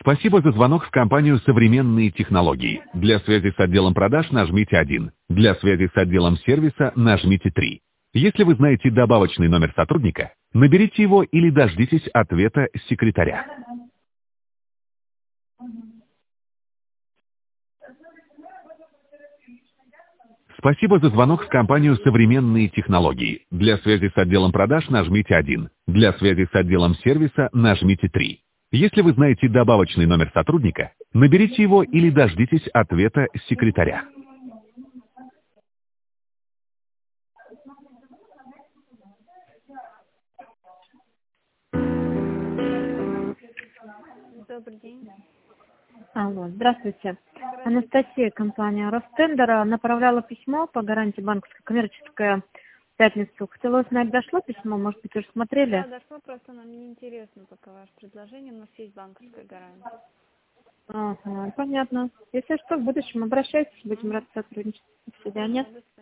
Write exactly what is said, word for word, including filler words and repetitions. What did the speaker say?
Спасибо за звонок в компанию «Современные технологии». Для связи с отделом продаж нажмите один. Для связи с отделом сервиса нажмите три. Если вы знаете добавочный номер сотрудника, наберите его или дождитесь ответа секретаря. Спасибо за звонок в компанию «Современные технологии». Для связи с отделом продаж нажмите один. Для связи с отделом сервиса нажмите три. Если вы знаете добавочный номер сотрудника, наберите его или дождитесь ответа секретаря. Добрый день. Алло, здравствуйте. Анастасия, компания Ростендер, направляла письмо по гарантии банковской коммерческая в пятницу. Хотела узнать, дошло письмо, может быть, уже смотрели? Да, дошло, просто нам не интересно пока ваше предложение, у нас есть банковская гарантия. Ага, понятно. Если что, в будущем обращайтесь, будем рады сотрудничать. До свидания. До свидания.